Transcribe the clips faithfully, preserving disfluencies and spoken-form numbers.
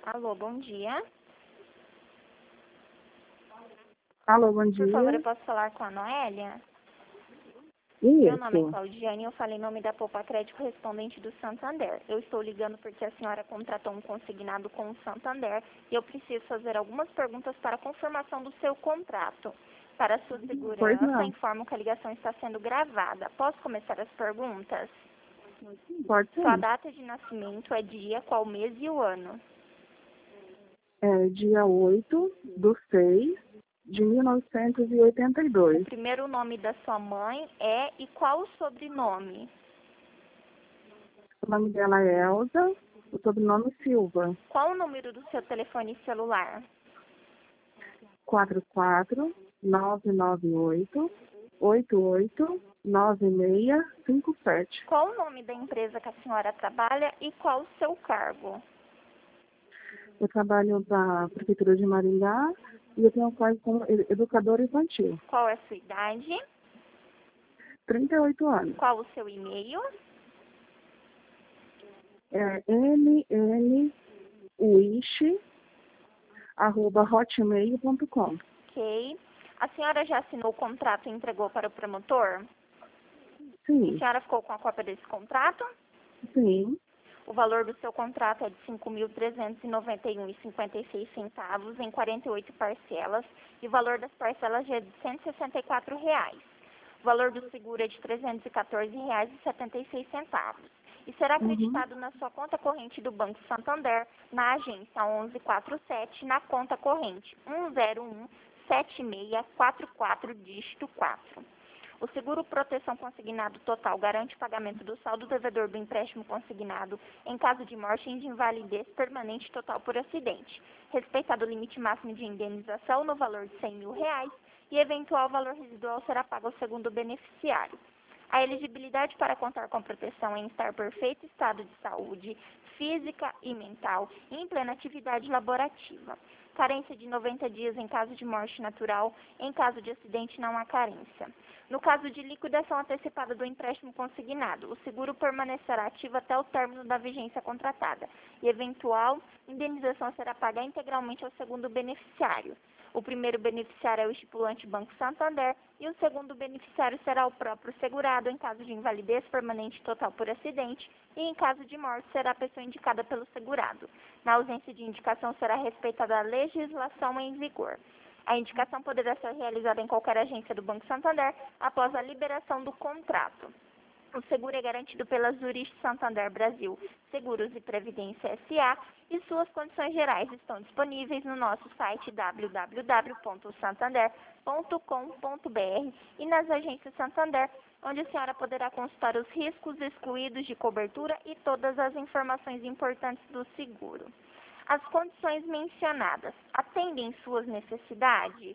Alô, bom dia. Alô, bom dia. Por favor, eu posso falar com a Noélia? Isso. Meu nome é Claudiane e eu falei em nome da Poupa Crédito correspondente do Santander. Eu estou ligando porque a senhora contratou um consignado com o Santander e eu preciso fazer algumas perguntas para a confirmação do seu contrato. Para a sua Pois segurança, não. informo que a ligação está sendo gravada. Posso começar as perguntas? Pode Sua ser. data de nascimento é dia, qual mês e o ano? É dia oito do seis de mil novecentos e oitenta e O dois. primeiro nome da sua mãe é e qual o sobrenome? O nome dela é Elza, o sobrenome Silva. Qual o número do seu telefone celular? quatro quatro nove nove oito oito oito nove seis cinco sete. Qual o nome da empresa que a senhora trabalha e qual o seu cargo? Eu trabalho na Prefeitura de Maringá e eu tenho quase como e- educadora infantil. Qual é a sua idade? trinta e oito anos. Qual o seu e-mail? É nnwish, arroba hotmail ponto com. Ok. A senhora já assinou o contrato e entregou para o promotor? A Sim, senhora ficou com a cópia desse contrato? sim. O valor do seu contrato é de cinco mil trezentos e noventa e um reais e cinquenta e seis centavos em quarenta e oito parcelas e o valor das parcelas é de cento e sessenta e quatro reais. O valor do seguro é de trezentos e quatorze reais e setenta e seis centavos e será Uhum. acreditado na sua conta corrente do Banco Santander, na agência onze quarenta e sete, na conta corrente um zero um sete seis quatro quatro, dígito quatro. O seguro proteção consignado total garante o pagamento do saldo devedor do empréstimo consignado em caso de morte e de invalidez permanente total por acidente, respeitado o limite máximo de indenização no valor de cem mil reais e eventual valor residual será pago ao segundo beneficiário. A elegibilidade para contar com proteção em estar perfeito estado de saúde física e mental e em plena atividade laborativa. Carência de noventa dias em caso de morte natural, em caso de acidente não há carência. No caso de liquidação antecipada do empréstimo consignado, o seguro permanecerá ativo até o término da vigência contratada e eventual indenização será paga integralmente ao segundo beneficiário. O primeiro beneficiário é o estipulante Banco Santander e o segundo beneficiário será o próprio segurado em caso de invalidez permanente total por acidente e em caso de morte será a pessoa indicada pelo segurado. Na ausência de indicação será respeitada a legislação em vigor. A indicação poderá ser realizada em qualquer agência do Banco Santander após a liberação do contrato. O seguro é garantido pela Zurich Santander Brasil Seguros e Previdência S A e suas condições gerais estão disponíveis no nosso site w w w ponto santander ponto com ponto b r e nas agências Santander, onde a senhora poderá consultar os riscos excluídos de cobertura e todas as informações importantes do seguro. As condições mencionadas atendem suas necessidades?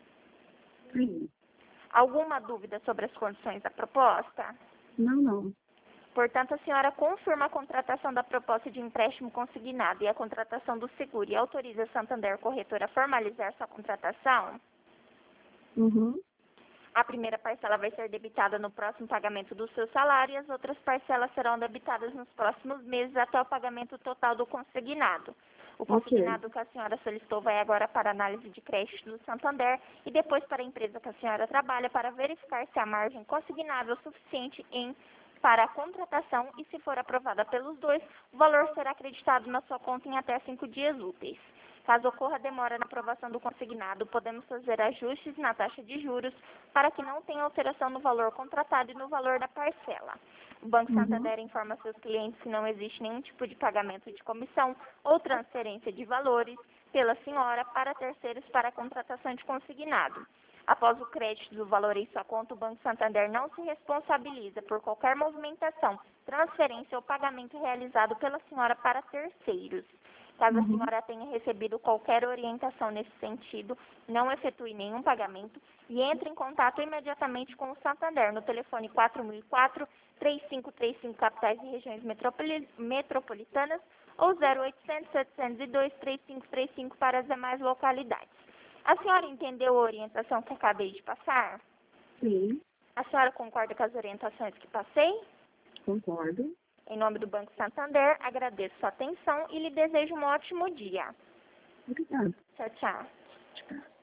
Sim. Alguma dúvida sobre as condições da proposta? Não, não. Portanto, a senhora confirma a contratação da proposta de empréstimo consignado e a contratação do seguro e autoriza a Santander Corretora a formalizar sua contratação? Uhum. A primeira parcela vai ser debitada no próximo pagamento do seu salário e as outras parcelas serão debitadas nos próximos meses até o pagamento total do consignado. O consignado que a senhora solicitou vai agora para análise de crédito do Santander e depois para a empresa que a senhora trabalha para verificar se a margem consignável é suficiente em, para a contratação e, se for aprovada pelos dois, o valor será acreditado na sua conta em até cinco dias úteis. Caso ocorra demora na aprovação do consignado, podemos fazer ajustes na taxa de juros para que não tenha alteração no valor contratado e no valor da parcela. O Banco Uhum. Santander informa seus clientes que não existe nenhum tipo de pagamento de comissão ou transferência de valores pela senhora para terceiros para a contratação de consignado. Após o crédito do valor em sua conta, o Banco Santander não se responsabiliza por qualquer movimentação, transferência ou pagamento realizado pela senhora para terceiros. Caso a Uhum. senhora tenha recebido qualquer orientação nesse sentido, não efetue nenhum pagamento e entre em contato imediatamente com o Santander no telefone quatro mil e quatro, três cinco três cinco capitais e regiões metropoli- metropolitanas ou zero oitocentos, setecentos e dois, três cinco três cinco para as demais localidades. A senhora entendeu a orientação que acabei de passar? Sim, A senhora concorda com as orientações que passei? concordo. Em nome do Banco Santander, agradeço sua atenção e lhe desejo um ótimo dia. Obrigada. Tchau, tchau. Tchau.